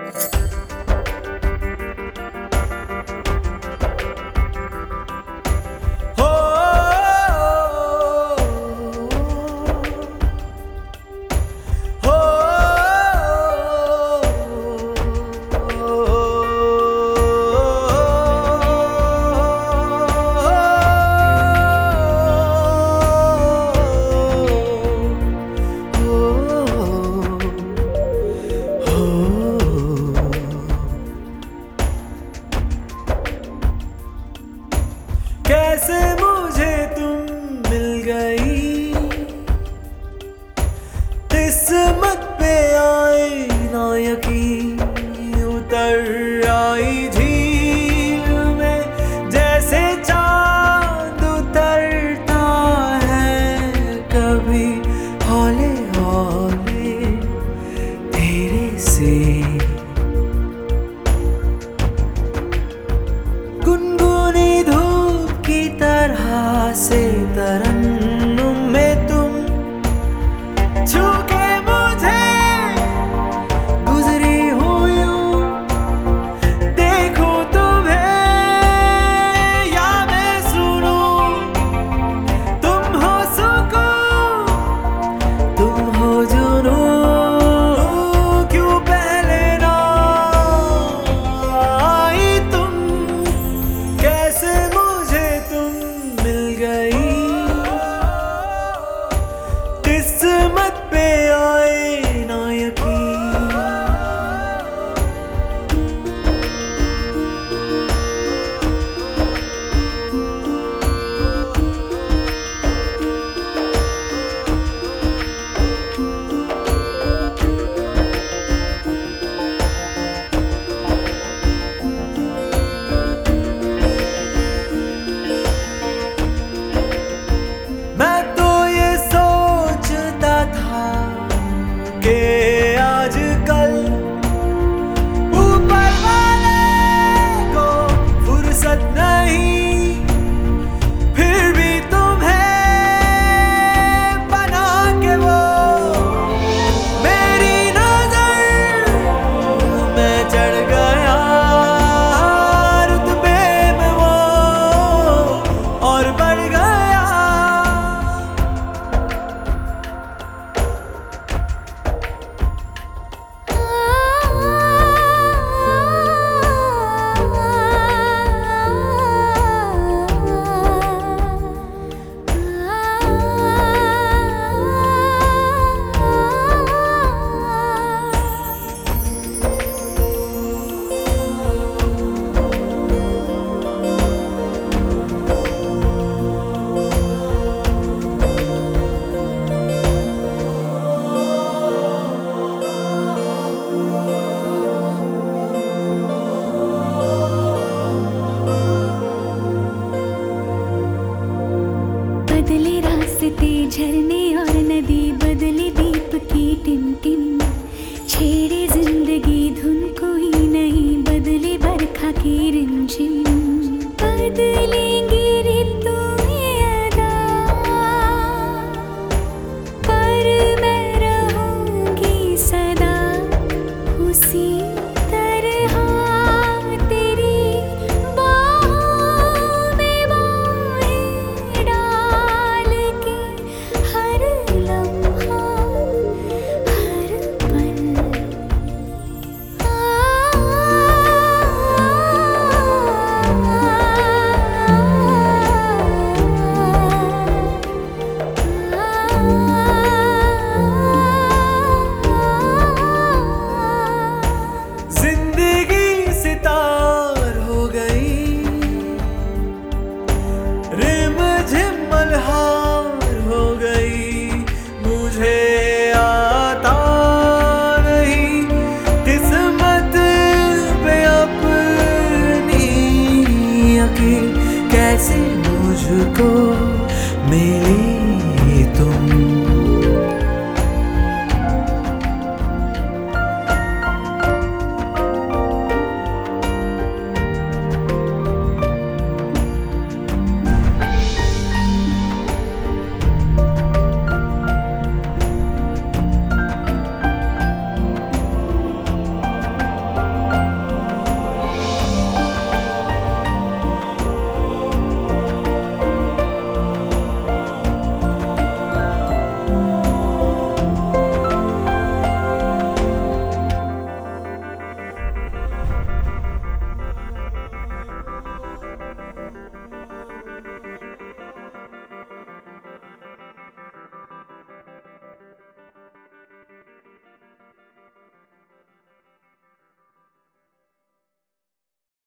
कैसे मुझे तुम मिल गई, किस्मत पे आए ना यकीन, उतर आई झील में जैसे चांद उतरता है कभी हौले हौले तेरे से। गुनगुनी धूप की तरह से तरन्नुम में तुम छू के मुझे गुजरी हो यूं, देखो तुम्हें या मैं सुनूं, तुम हो सुकून तुम हो जुनून, क्यों पहले ना आई तुम, कैसे मुझे तुम मिल गई, किस्मत पे आए ना यकीन। मैं तो ये सोचता था कि आजकल ऊपर वाले को फुर्सत नहीं, फिर भी तुम्हें बना के वो मेरी नजर में चढ़ गया, रुतबे में वो और बढ़ गया। बदले रास्ते झरने और नदी, बदले दीप की टिमटिम, छेड़े जिंदगी धुन कोई नहीं, बदले बरखा की रिमझिम, बदलेंगी ऋतुएं अदा, पर मैं रहूंगी सदा उसी तरह तेरी बाहों में बाहें डाल के, हर लम्हा हर पल। जिंदगी सितार हो गई, रिमझिम मल्हार हो गई, मुझे आता नहीं किस्मत पे अपनी यकीन, कैसे मुझको मिली तुम।